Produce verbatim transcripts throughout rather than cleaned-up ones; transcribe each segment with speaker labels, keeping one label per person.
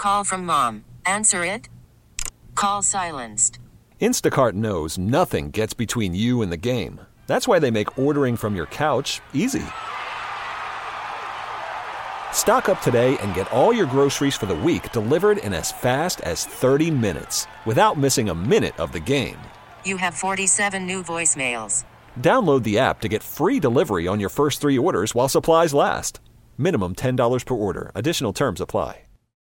Speaker 1: Call from mom. Answer it. Call silenced.
Speaker 2: Instacart knows nothing gets between you and the game. That's why they make ordering from your couch easy. Stock up today and get all your groceries for the week delivered in as fast as thirty minutes without missing a minute of the game.
Speaker 1: You have forty-seven new voicemails.
Speaker 2: Download the app to get free delivery on your first three orders while supplies last. Minimum ten dollars per order. Additional terms apply.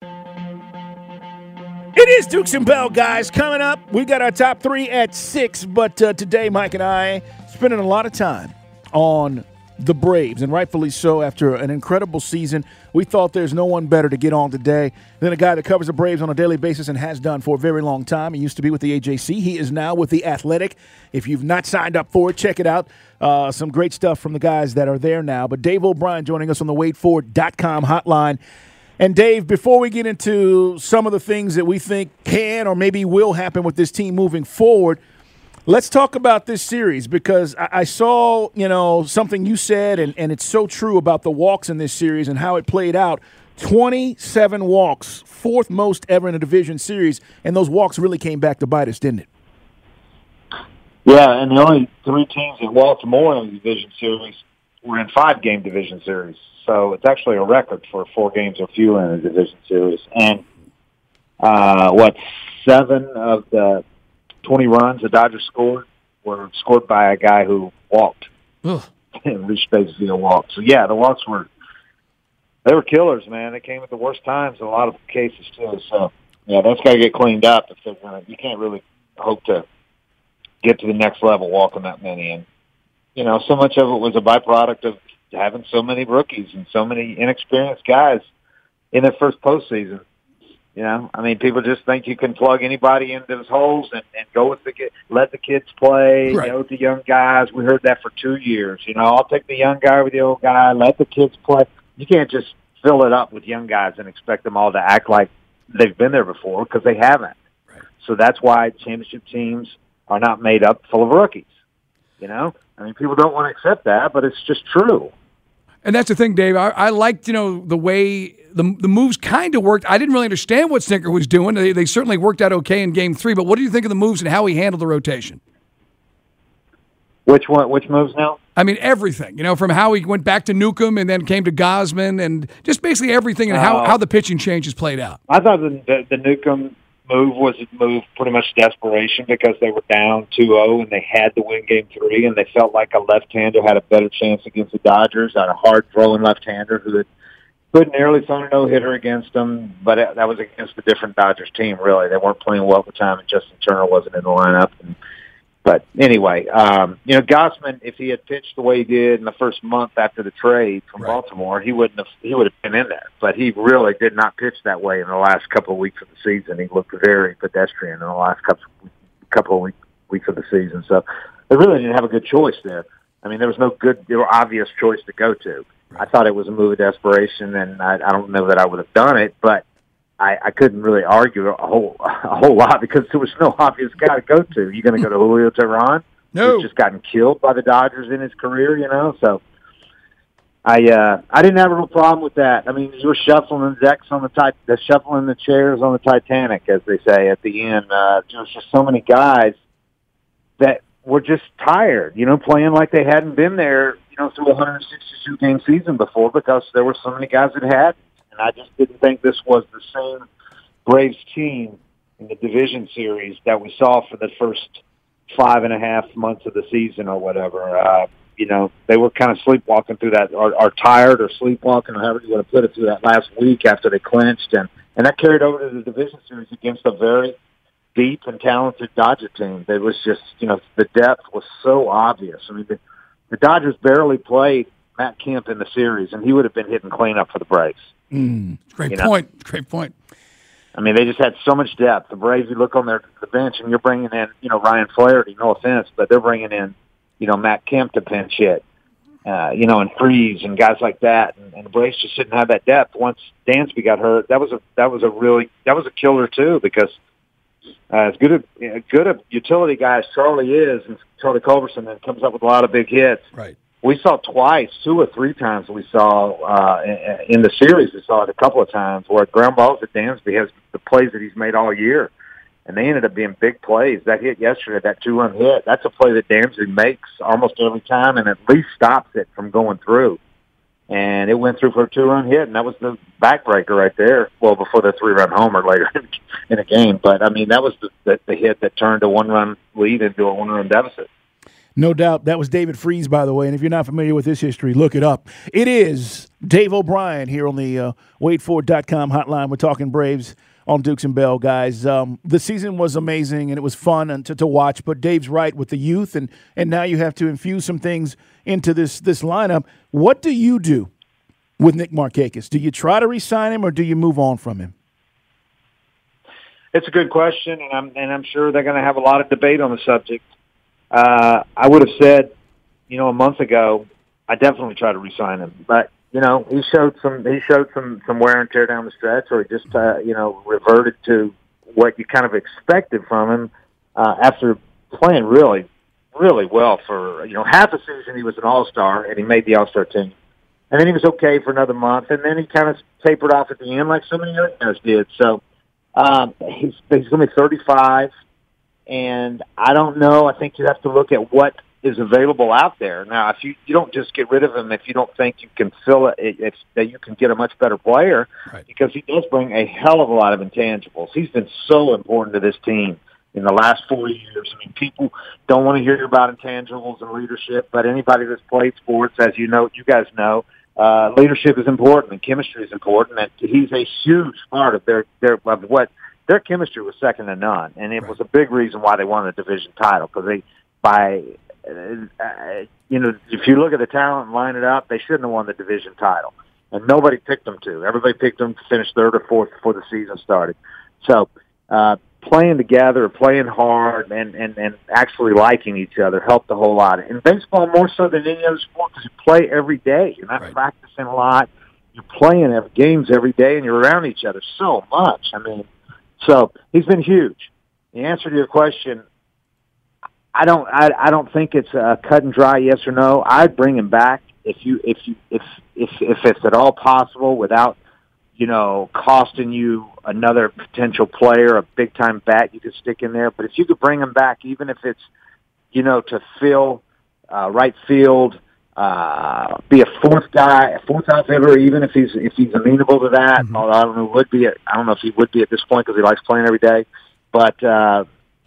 Speaker 3: It is Dukes and Bell, guys. Coming up, we got our top three at six, but uh, today Mike and I spending a lot of time on the Braves, and rightfully so. After an incredible season, we thought there's no one better to get on today than a guy that covers the Braves on a daily basis and has done for a very long time. He used to be with the A J C. He is now with The Athletic. If you've not signed up for it, check it out. Uh, some great stuff from the guys that are there now. But Dave O'Brien joining us on the wait for it dot com hotline. And, Dave, before we get into some of the things that we think can or maybe will happen with this team moving forward, let's talk about this series, because I, I saw, you know, something you said, and, and it's so true about the walks in this series and how it played out. twenty-seven walks, fourth most ever in a division series, and those walks really came back to bite us, didn't it?
Speaker 4: Yeah, and the only three teams that walked more in the division series were in five-game division series. So it's actually a record for four games or fewer in a division series. And, uh, what, seven of the twenty runs the Dodgers scored were scored by a guy who walked. And reached bases via walk. So, yeah, the walks were – they were killers, man. They came at the worst times in a lot of cases, too. So, yeah, that's got to get cleaned up. If they're gonna, you can't really hope to get to the next level walking that many. And, you know, so much of it was a byproduct of having so many rookies and so many inexperienced guys in their first postseason. You know, I mean, people just think you can plug anybody into those holes and, and go with the kid, let the kids play, right. You know, with the young guys. We heard that for two years. You know, I'll take the young guy with the old guy, let the kids play. You can't just fill it up with young guys and expect them all to act like they've been there before, because they haven't. Right. So that's why championship teams are not made up full of rookies. You know, I mean, people don't want to accept that, but it's just true.
Speaker 5: And that's the thing, Dave. I, I liked, you know, the way the the moves kind of worked. I didn't really understand what Snitker was doing. They, they certainly worked out okay in Game Three. But what do you think of the moves and how he handled the rotation?
Speaker 4: Which one? Which moves now?
Speaker 5: I mean, everything. You know, from how he went back to Newcomb and then came to Gausman, and just basically everything, and how, uh, how the pitching changes played out.
Speaker 4: I thought the the, the Newcomb move was a move pretty much desperation, because they were down two oh and they had to win Game Three, and they felt like a left-hander had a better chance against the Dodgers, on a hard-throwing left-hander who had couldn't nearly thrown a no-hitter against them, but it, that was against a different Dodgers team, really. They weren't playing well at the time, and Justin Turner wasn't in the lineup. And, but anyway, um, you know, Gausman, if he had pitched the way he did in the first month after the trade from right. Baltimore, he wouldn't have he would have been in there. But he really did not pitch that way in the last couple of weeks of the season. He looked very pedestrian in the last couple couple of week, weeks of the season. So they really didn't have a good choice there. I mean, there was no good, there were obvious choice to go to. I thought it was a move of desperation, and I, I don't know that I would have done it, but I, I couldn't really argue a whole a whole lot, because there was no obvious guy to go to. You're going to go to Julio Teheran,
Speaker 5: no.
Speaker 4: who's just gotten killed by the Dodgers in his career, you know. So I uh, I didn't have a real problem with that. I mean, you were shuffling the decks on the tit- the shuffling the chairs on the Titanic, as they say at the end. Uh, there was just so many guys that were just tired, you know, playing like they hadn't been there, you know, through a one hundred sixty-two game season before, because there were so many guys that had. And I just didn't think this was the same Braves team in the division series that we saw for the first five and a half months of the season or whatever. Uh, you know, they were kind of sleepwalking through that, or, or tired or sleepwalking, or however you want to put it, through that last week after they clinched. And, and that carried over to the division series against a very deep and talented Dodger team. It was just, you know, the depth was so obvious. I mean, the, the Dodgers barely played Matt Kemp in the series, and he would have been hitting cleanup for the Braves.
Speaker 5: Mm, great
Speaker 4: you
Speaker 5: point.
Speaker 4: know?
Speaker 5: Great point.
Speaker 4: I mean, they just had so much depth. The Braves, you look on their the bench, and you're bringing in, you know, Ryan Flaherty. No offense, but they're bringing in, you know, Matt Kemp to pinch hit, uh, you know, and Freeze and guys like that. And, and the Braves just didn't have that depth. Once Dansby got hurt, that was a that was a really that was a killer too, because uh, as good a you know, good a utility guy as Charlie is, and Charlie Culberson, that comes up with a lot of big hits.
Speaker 5: Right.
Speaker 4: we saw twice, two or three times we saw uh, in the series. We saw it a couple of times where ground balls at Dansby has the plays that he's made all year, and they ended up being big plays. That hit yesterday, that two-run hit, that's a play that Dansby makes almost every time and at least stops it from going through. And it went through for a two-run hit, and that was the backbreaker right there. Well, before the three-run homer later in a game. But, I mean, that was the, the, the hit that turned a one-run lead into a one-run deficit.
Speaker 3: No doubt. That was David Freese, by the way. And if you're not familiar with his history, look it up. It is Dave O'Brien here on the uh, wait for it dot com hotline. We're talking Braves on Dukes and Bell, guys. Um, the season was amazing, and it was fun and to, to watch. But Dave's right with the youth, and, and now you have to infuse some things into this this lineup. What do you do with Nick Markakis? Do you try to re-sign him, or do you move on from him?
Speaker 4: It's a good question, and I'm and I'm sure they're going to have a lot of debate on the subject. Uh, I would have said, you know, a month ago, I definitely try to re-sign him. But, you know, he showed some he showed some, some wear and tear down the stretch, or he just, uh, you know, reverted to what you kind of expected from him uh, after playing really, really well for, you know, half a season he was an all-star, and he made the all-star team. And then he was okay for another month, and then he kind of tapered off at the end like so many other guys did. So um, he's, he's going to be thirty-five. And I don't know. I think you have to look at what is available out there. Now, if you, you don't just get rid of him if you don't think you can fill it, it's that you can get a much better player, right, because he does bring a hell of a lot of intangibles. He's been so important to this team in the last four years. I mean, people don't want to hear about intangibles and leadership, but anybody that's played sports, as you know, you guys know, uh, leadership is important and chemistry is important. And he's a huge part of their, their of what. Their chemistry was second to none, and it right. was a big reason why they won the division title. Because they, by, uh, you know, if you look at the talent and line it up, they shouldn't have won the division title, and nobody picked them to. Everybody picked them to finish third or fourth before the season started. So, uh, playing together, playing hard, and, and, and actually liking each other helped a whole lot. In baseball, more so than any other sport, because you play every day. You're not right. practicing a lot. You're playing games every day, and you're around each other so much. I mean. So he's been huge. The answer to your question, I don't, I, I don't think it's a cut and dry yes or no. I'd bring him back if you, if you, if, if, if it's at all possible without, you know, costing you another potential player, a big time bat you could stick in there. But if you could bring him back, even if it's, you know, to fill uh, right field. Uh, be a fourth guy, a fourth outfielder, even if he's if he's amenable to that. Mm-hmm. Although I don't know would be. At, I don't know if he would be at this point because he likes playing every day. But uh,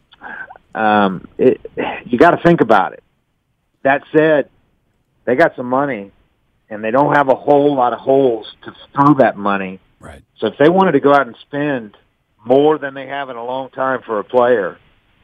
Speaker 4: um, it, you got to think about it. That said, they got some money, and they don't have a whole lot of holes to throw that money.
Speaker 5: Right.
Speaker 4: So if they wanted to go out and spend more than they have in a long time for a player,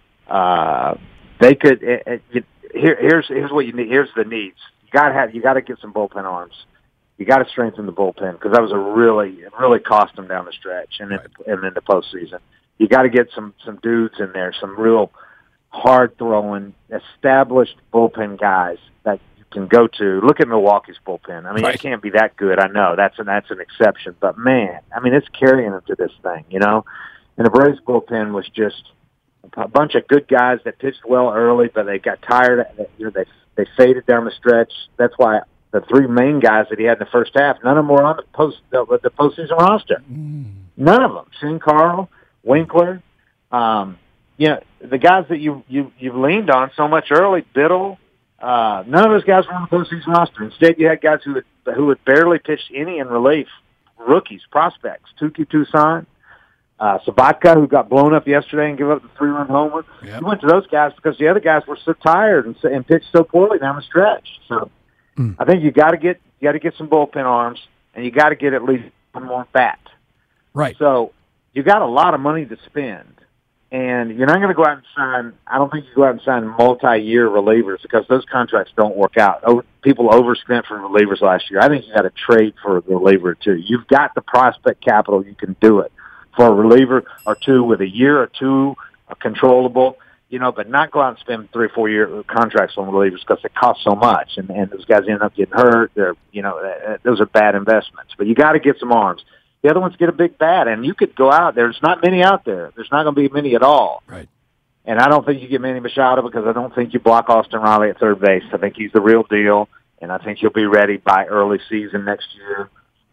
Speaker 4: uh, they could. It, it, it, here, here's here's what you need. Here's the needs. Got to have you got to get some bullpen arms. You got to strengthen the bullpen because that was a really it really cost them down the stretch and right. in, and in the postseason. You got to get some some dudes in there, some real hard throwing, established bullpen guys that you can go to. Look at Milwaukee's bullpen. I mean, right. it can't be that good. I know that's an that's an exception, but man, I mean, it's carrying them to this thing, you know. And the Braves bullpen was just a bunch of good guys that pitched well early, but they got tired. You know, they They faded down the stretch. That's why the three main guys that he had in the first half, none of them were on the post the, the postseason roster. Mm. None of them. Shane Carl, Winkler, um, you know, the guys that you you you've leaned on so much early, Biddle. Uh, none of those guys were on the postseason roster. Instead, you had guys who had, who had barely pitched any in relief, rookies, prospects, Tuki Toussaint. Uh, Sabatka, who got blown up yesterday and gave up the three-run homer. Yep. He went to those guys because the other guys were so tired and, and pitched so poorly down the stretch. So mm. I think you got to get you got to get some bullpen arms, and you got to get at least one more bat.
Speaker 5: Right.
Speaker 4: So you got a lot of money to spend, and you're not going to go out and sign. I don't think you go out and sign multi-year relievers because those contracts don't work out. Over, people overspent for relievers last year. I think you got to trade for a reliever too. You've got the prospect capital; you can do it. For a reliever or two with a year or two uh, controllable, you know, but not go out and spend three or four year contracts on relievers because it costs so much, and, and those guys end up getting hurt. They're, you know, uh, those are bad investments. But you got to get some arms. The other ones get a big bat, and you could go out. There's not many out there. There's not going to be many at all.
Speaker 5: Right.
Speaker 4: And I don't think you get Manny Machado because I don't think you block Austin Riley at third base. I think he's the real deal. and I think he'll be ready by early season next year.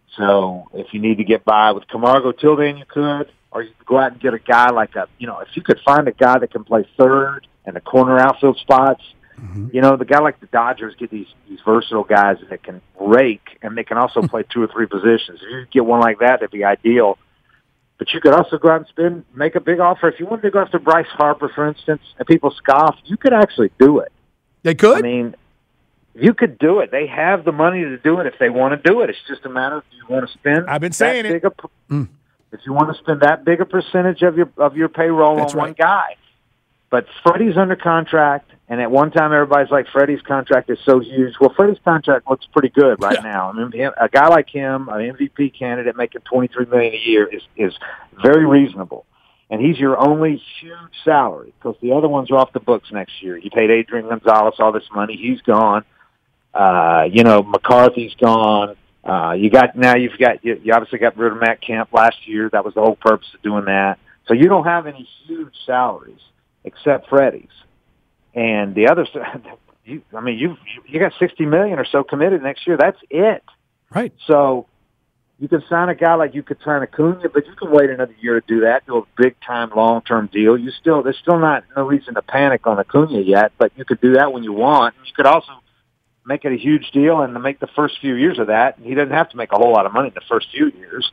Speaker 4: So if you need to get by with Camargo till then, you could, or you could go out and get a guy like a, you know, if you could find a guy that can play third and the corner outfield spots. Mm-hmm. You know, the guy like the Dodgers get these these versatile guys that can rake, and they can also play two or three positions. If you could get one like that, that'd be ideal. But you could also go out and spend, make a big offer. If you wanted to go after Bryce Harper, for instance, and people scoff, you could actually do it.
Speaker 5: They could?
Speaker 4: I mean, you could do it. They have the money to do it if they want to do it. It's just a matter of do you want to spend.
Speaker 3: I've been saying it.
Speaker 4: A, mm. If you want to spend that big a percentage of your of your payroll
Speaker 3: That's
Speaker 4: on
Speaker 3: right.
Speaker 4: one guy. But Freddie's under contract, and at one time everybody's like, Freddie's contract is so huge. Well, Freddie's contract looks pretty good right yeah. now. I mean, a guy like him, an M V P candidate making twenty-three million dollars a year is is very reasonable. And he's your only huge salary because the other ones are off the books next year. You paid Adrian Gonzalez all this money. He's gone. Uh, you know, McCarthy's gone. Uh, you got now you've got you, you obviously got rid of Matt Kemp last year. That was the whole purpose of doing that. So you don't have any huge salaries except Freddie's. And the other you I mean you you got sixty million dollars or so committed next year. That's it.
Speaker 5: Right.
Speaker 4: So you can sign a guy like you could sign Acuna, but you can wait another year to do that, do a big-time, long-term deal. You still, there's still not no reason to panic on Acuna yet, but you could do that when you want. You could also make it a huge deal and to make the first few years of that. He doesn't have to make a whole lot of money in the first few years.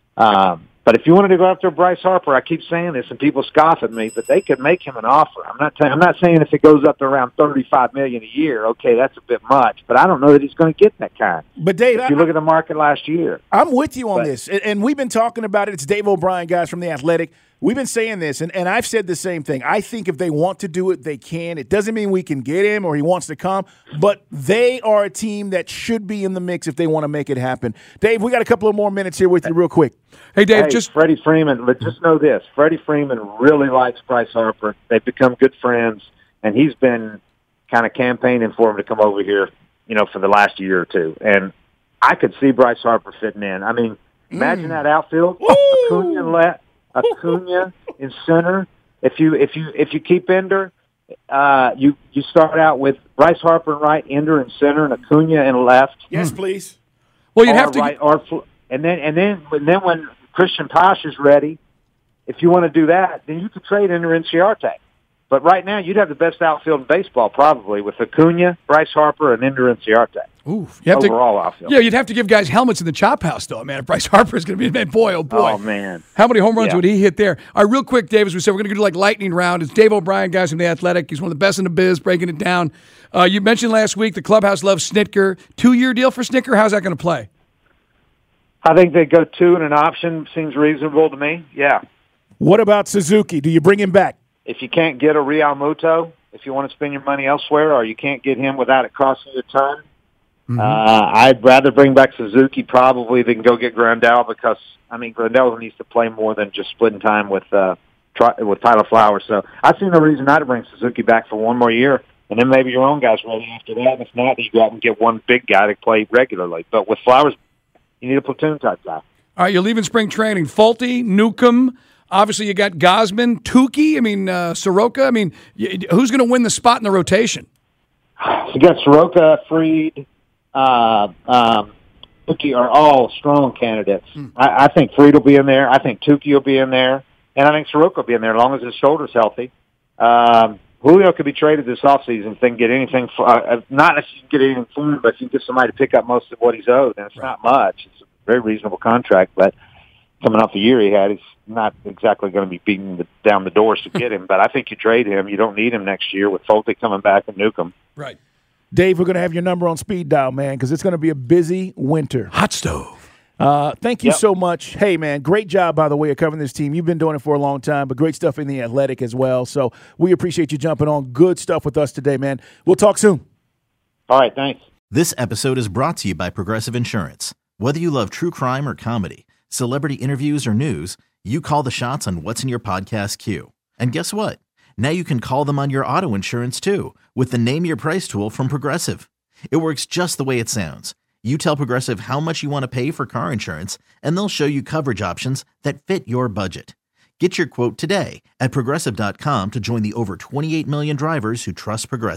Speaker 4: Um, but if you wanted to go after Bryce Harper, I keep saying this, and people scoff at me, but they could make him an offer. I'm not, t- I'm not saying if it goes up to around thirty-five million dollars a year, okay, that's a bit much, but I don't know that he's going to get that kind.
Speaker 3: But Dave,
Speaker 4: if you
Speaker 3: I,
Speaker 4: look at the market last year,
Speaker 3: I'm with you on
Speaker 4: but,
Speaker 3: this, and, and we've been talking about it. It's Dave O'Brien, guys from The Athletic. We've been saying this, and, and I've said the same thing. I think if they want to do it, they can. It doesn't mean we can get him or he wants to come, but they are a team that should be in the mix if they want to make it happen. Dave, we got a couple of more minutes here with you real quick.
Speaker 5: Hey, Dave,
Speaker 4: hey,
Speaker 5: just
Speaker 4: Freddie Freeman, just know this. Freddie Freeman really likes Bryce Harper. They've become good friends, and he's been kind of campaigning for him to come over here, you know, for the last year or two. And I could see Bryce Harper fitting in. I mean, imagine mm. that outfield. Acuna let Acuna in center. If you if you if you keep Ender, uh, you you start out with Bryce Harper in right, Ender in center, and Acuna in left.
Speaker 3: Yes, please.
Speaker 5: Well, you'd
Speaker 4: or
Speaker 5: have to.
Speaker 4: Right, or and then and then and then when Christian Pash is ready, if you want to do that, then you could trade Ender Inciarte. But right now, you'd have the best outfield in baseball probably with Acuna, Bryce Harper, and Ender Inciarte.
Speaker 5: Ooh, you have
Speaker 4: overall
Speaker 5: to,
Speaker 4: outfield.
Speaker 5: Yeah, you'd have to give guys helmets in the chop house, though, man. If Bryce Harper is going to be, man, boy, oh boy.
Speaker 4: Oh, man.
Speaker 5: How many home runs
Speaker 4: yeah.
Speaker 5: would he hit there? All right, real quick, Dave, as we said, we're going to do like lightning round. It's Dave O'Brien, guys from The Athletic. He's one of the best in the biz, breaking it down. Uh, you mentioned last week the clubhouse loves Snitker. Two-year deal for Snitker? How's that going to play?
Speaker 4: I think they go two and an option seems reasonable to me. Yeah.
Speaker 3: What about Suzuki? Do you bring him back?
Speaker 4: If you can't get a Real Muto, if you want to spend your money elsewhere, or you can't get him without it costing you a ton, mm-hmm. uh, I'd rather bring back Suzuki probably than go get Grandal because, I mean, Grandal needs to play more than just splitting time with uh, try, with Tyler Flowers. So I see no reason not to bring Suzuki back for one more year, and then maybe your own guy's ready after that. And if not, you go out and get one big guy to play regularly. But with Flowers, you need a platoon-type guy.
Speaker 5: All right, you're leaving spring training. Fulte, Newcomb. Obviously, you got Gausman, Tukey, I mean, uh, Soroka. I mean, who's going to win the spot in the rotation?
Speaker 4: You got Soroka, Fried, uh, um, Tukey are all strong candidates. Hmm. I, I think Fried will be in there. I think Tukey will be in there. And I think Soroka will be in there as long as his shoulder's healthy. Um, Julio could be traded this offseason if they can get anything, for, uh, not if you can get anything for him, but if you can get somebody to pick up most of what he's owed. And it's right. not much. It's a very reasonable contract, but coming off the year he had, he's not exactly going to be beating the, down the doors to get him. But I think you trade him. You don't need him next year with Fulte coming back and Newcomb.
Speaker 5: Right.
Speaker 3: Dave, we're going to have your number on speed dial, man, because it's going to be a busy winter.
Speaker 5: Hot stove.
Speaker 3: Uh, thank you
Speaker 4: yep.
Speaker 3: so much. Hey, man, great job, by the way, of covering this team. You've been doing it for a long time, but great stuff in The Athletic as well. So we appreciate you jumping on. Good stuff with us today, man. We'll talk soon.
Speaker 4: All right, thanks.
Speaker 6: This episode is brought to you by Progressive Insurance. Whether you love true crime or comedy, celebrity interviews or news, you call the shots on what's in your podcast queue. And guess what? Now you can call them on your auto insurance too with the Name Your Price tool from Progressive. It works just the way it sounds. You tell Progressive how much you want to pay for car insurance, and they'll show you coverage options that fit your budget. Get your quote today at Progressive dot com to join the over twenty-eight million drivers who trust Progressive.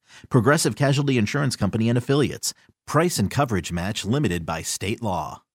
Speaker 6: Progressive Casualty Insurance Company and Affiliates. Price and coverage match limited by state law.